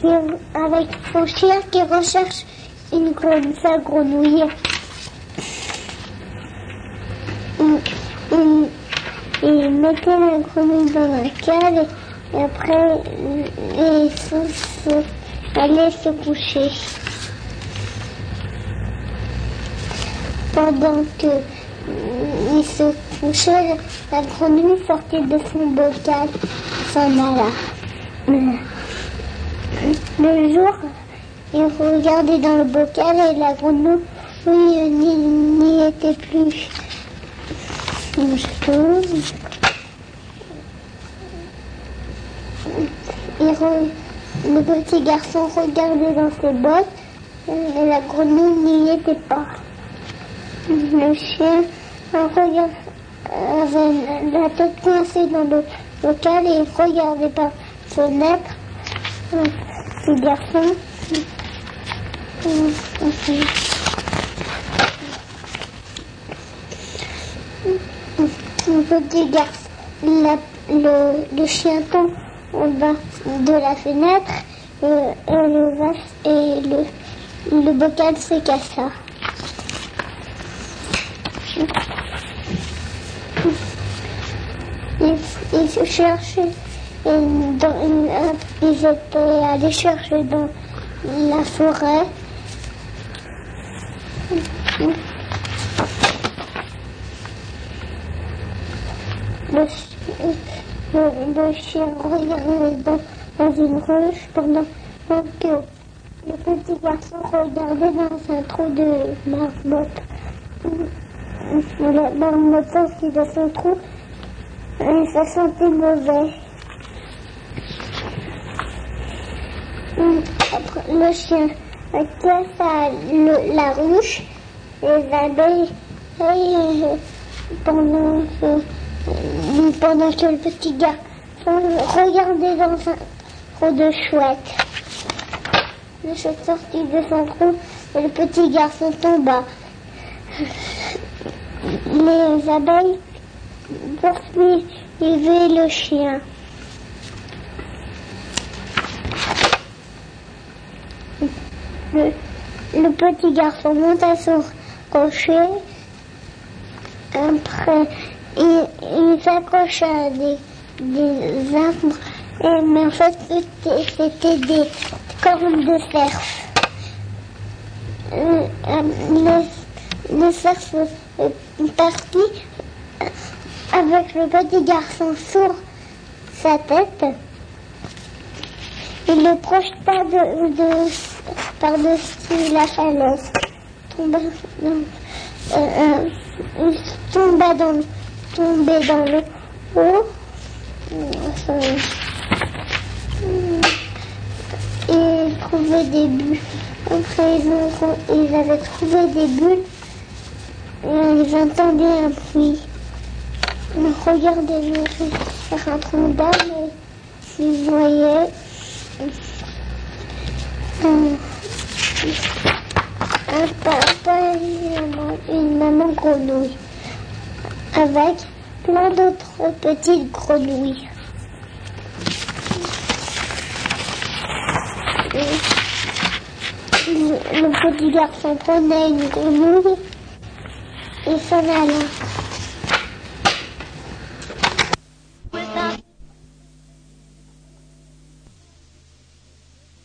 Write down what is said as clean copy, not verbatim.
avec son chien qui recherche sa grenouille. Il mettait la grenouille dans un cale et après allait se coucher. Pendant qu'il se couchait, la grenouille sortait de son bocal et s'en alla. Le jour, il regardait dans le bocal et la grenouille n'y était plus. Le petit garçon regardait dans ses bottes et la grenouille n'y était pas. Le chien avait la tête coincée dans le bocal et regardait par fenêtre. Le garçon. Le petit garçon, le chien tombe en bas de la fenêtre et le bocal se cassa. Ils se cherchaient, ils étaient allés chercher dans la forêt. Le chien regardait dans une ruche pendant que le petit garçon regardait dans un trou de marmotte. La marmotte sortit de son trou et ça sentait mauvais. Après, le chien cassa la ruche et les abeilles pendant que le petit garçon regardait dans un trou de chouette. Le chouette sortit de son trou et le petit garçon tomba. Les abeilles poursuivaient le chien. Le petit garçon monta sur rocher. Après, il s'accrocha à des arbres, mais en fait c'était des cornes de cerf. Le cerf est parti avec le petit garçon sur sa tête. Il le projeta par-dessus la falaise. Il tombait dans l'eau. Et ils trouvaient des bulles. Après, ils avaient trouvé des bulles. Et ils entendaient un bruit. Ils regardaient faire un trou d'âme et ils voyaient un papa et une maman grenouille avec plein d'autres petites grenouilles. Le petit garçon prenait une grenouille et s'en alla.